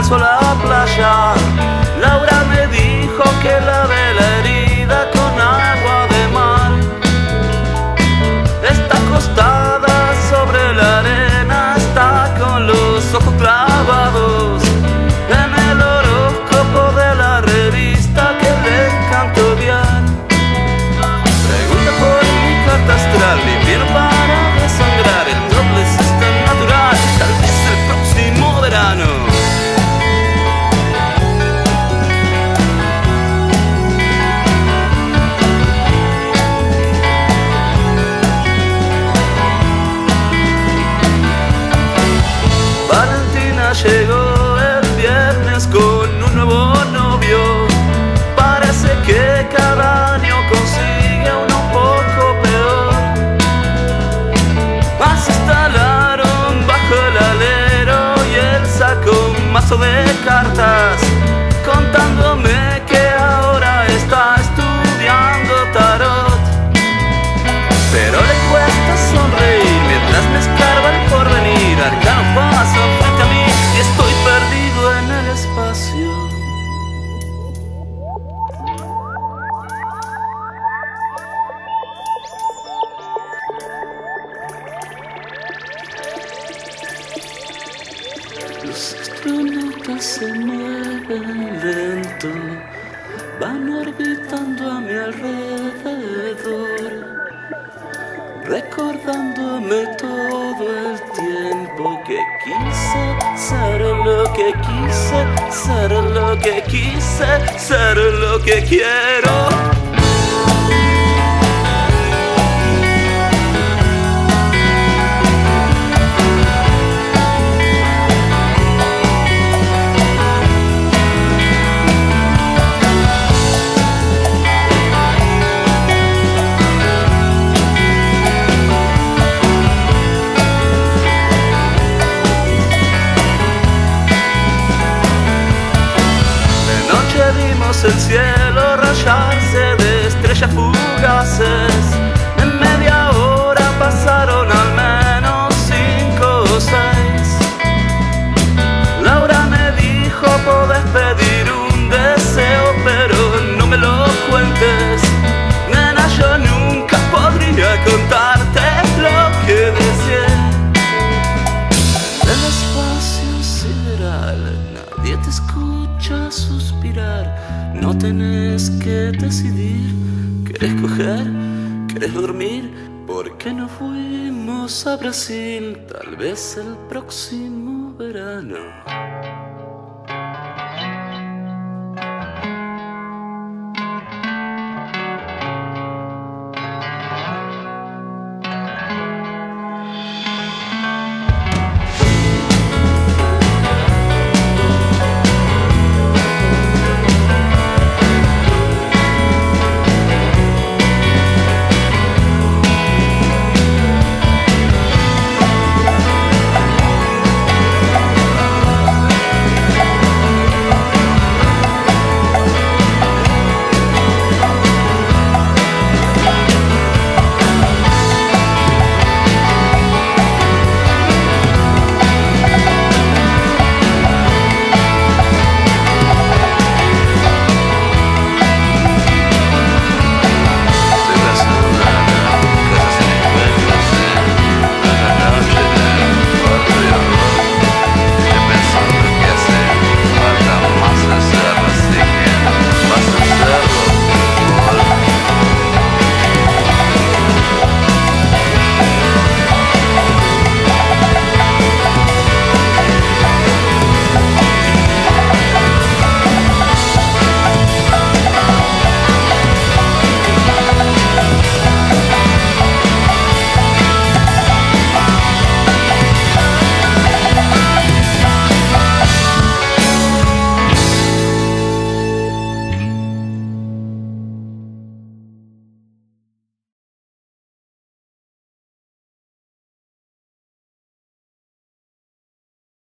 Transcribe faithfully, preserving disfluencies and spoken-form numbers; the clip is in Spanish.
descalzo a la playa. Laura me dijo que lave la herida con agua de mar. Está acostada sobre la arena, está con los ojos clavados en el horóscopo de la revista que le encanta odiar. Pregunta por mi carta astral, mi piel para desangrar. El doble sistema natural, tal vez el próximo verano. Valentina llegó el viernes con un nuevo novio. Parece que cada año consigue uno un poco peor. Más se instalaron bajo el alero y él sacó un mazo de cartas, contándome que ahora está estudiando tarot. Pero le cuesta sonreír mientras me escarba el porvenir. Arcano pasa frente a mí y estoy perdido en el espacio. Los astronautas se mueven lento, van orbitando a mi alrededor, recordándome todo el tiempo que quise ser lo que quise, ser lo que quise, ser lo que quiero. Vimos el cielo rayarse de estrellas fugaces. En media hora pasaron al menos cinco o seis. Laura me dijo: podés pedir un deseo, pero no me lo cuentes. Nena, yo nunca podría contarte lo que deseé. En el espacio sideral nadie te escucha suspirar. No tenés que decidir, ¿querés coger? ¿Querés dormir? ¿Por qué no fuimos a Brasil? Tal vez el próximo verano.